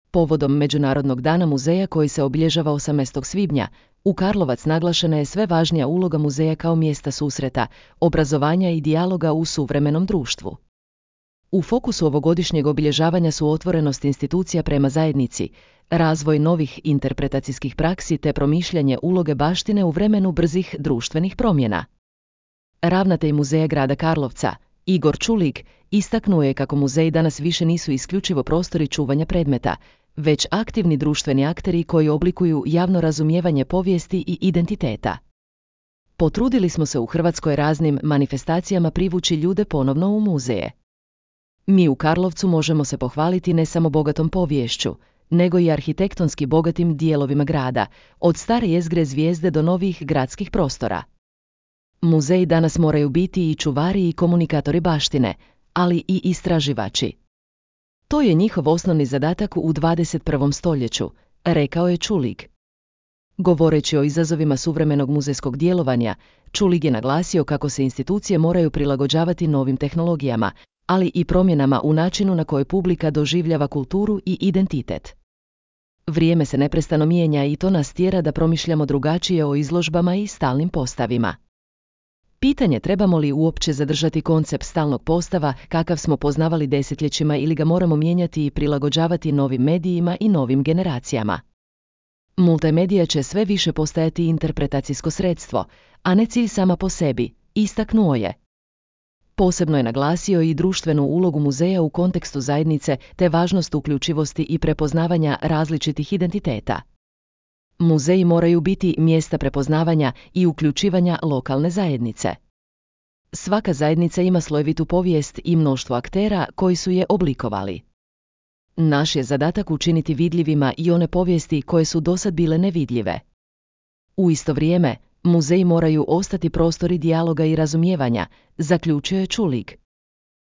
Povodom Međunarodnog dana muzeja koji se obilježava 18. svibnja, u Karlovac naglašena je sve važnija uloga muzeja kao mjesta susreta, obrazovanja i dijaloga u suvremenom društvu. U fokusu ovogodišnjeg obilježavanja su otvorenost institucija prema zajednici, razvoj novih interpretacijskih praksi te promišljanje uloge baštine u vremenu brzih društvenih promjena. Ravnatelj muzeja grada Karlovca, Igor Čulik, istaknuo je kako muzeji danas više nisu isključivo prostori čuvanja predmeta, već aktivni društveni akteri koji oblikuju javno razumijevanje povijesti i identiteta. Potrudili smo se u Hrvatskoj raznim manifestacijama privući ljude ponovno u muzeje. Mi u Karlovcu možemo se pohvaliti ne samo bogatom poviješću, nego i arhitektonski bogatim dijelovima grada, od stare jezgre Zvijezde do novih gradskih prostora. Muzeji danas moraju biti i čuvari i komunikatori baštine, ali i istraživači. To je njihov osnovni zadatak u 21. stoljeću, rekao je Čulik. Govoreći o izazovima suvremenog muzejskog djelovanja, Čulik je naglasio kako se institucije moraju prilagođavati novim tehnologijama, ali i promjenama u načinu na koje publika doživljava kulturu i identitet. Vrijeme se neprestano mijenja i to nas tjera da promišljamo drugačije o izložbama i stalnim postavima. Pitanje trebamo li uopće zadržati koncept stalnog postava kakav smo poznavali desetljećima ili ga moramo mijenjati i prilagođavati novim medijima i novim generacijama. Multimedija će sve više postajati interpretacijsko sredstvo, a ne cilj sama po sebi, istaknuo je. Posebno je naglasio i društvenu ulogu muzeja u kontekstu zajednice te važnost uključivosti i prepoznavanja različitih identiteta. Muzeji moraju biti mjesta prepoznavanja i uključivanja lokalne zajednice. Svaka zajednica ima slojevitu povijest i mnoštvo aktera koji su je oblikovali. Naš je zadatak učiniti vidljivima i one povijesti koje su dosad bile nevidljive. U isto vrijeme, muzeji moraju ostati prostori dijaloga i razumijevanja, zaključio je Čulik.